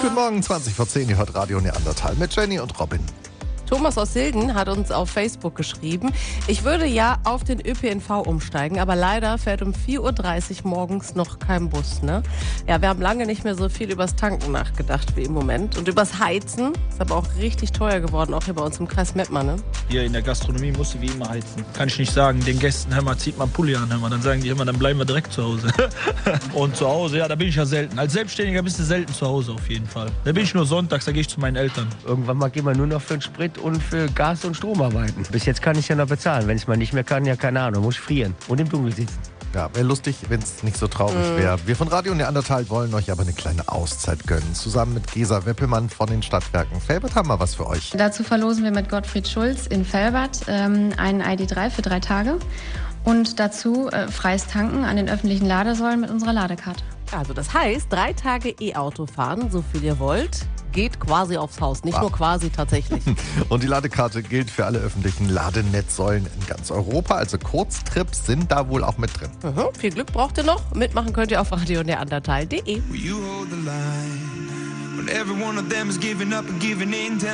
Guten Morgen, 20 vor 10, ihr hört Radio Neandertal mit Jenny und Robin. Thomas aus Hilden hat uns auf Facebook geschrieben, ich würde ja auf den ÖPNV umsteigen, aber leider fährt um 4.30 Uhr morgens noch kein Bus. Ne? Ja, wir haben lange nicht mehr so viel übers Tanken nachgedacht wie im Moment. Und übers Heizen, ist aber auch richtig teuer geworden, auch hier bei uns im Kreis Mettmann. Ne? Hier in der Gastronomie musst du wie immer heizen. Kann ich nicht sagen, den Gästen, hör mal, zieht mal einen Pulli an, hör mal. Dann sagen die immer, dann bleiben wir direkt zu Hause. Und zu Hause, ja, da bin ich ja selten. Als Selbstständiger bist du selten zu Hause auf jeden Fall. Da bin ich nur sonntags, da gehe ich zu meinen Eltern. Irgendwann mal gehen wir nur noch für den Sprit und für Gas und Strom arbeiten. Bis jetzt kann ich ja noch bezahlen. Wenn ich mal nicht mehr kann, ja keine Ahnung, muss ich frieren und im Dunkeln sitzen. Ja, wäre lustig, wenn es nicht so traurig wäre. Wir von Radio Neandertal wollen euch aber eine kleine Auszeit gönnen. Zusammen mit Gesa Weppelmann von den Stadtwerken Velbert haben wir was für euch. Dazu verlosen wir mit Gottfried Schulz in Velbert einen ID3 für 3 Tage und dazu freies Tanken an den öffentlichen Ladesäulen mit unserer Ladekarte. Also das heißt, 3 Tage E-Auto fahren, so viel ihr wollt, geht quasi aufs Haus. Nicht nur quasi, tatsächlich. Und die Ladekarte gilt für alle öffentlichen Ladenetzsäulen in ganz Europa. Also Kurztrips sind da wohl auch mit drin. Viel Glück braucht ihr noch. Mitmachen könnt ihr auf radioneandertal.de. You hold the line when every one of them is giving up and giving in.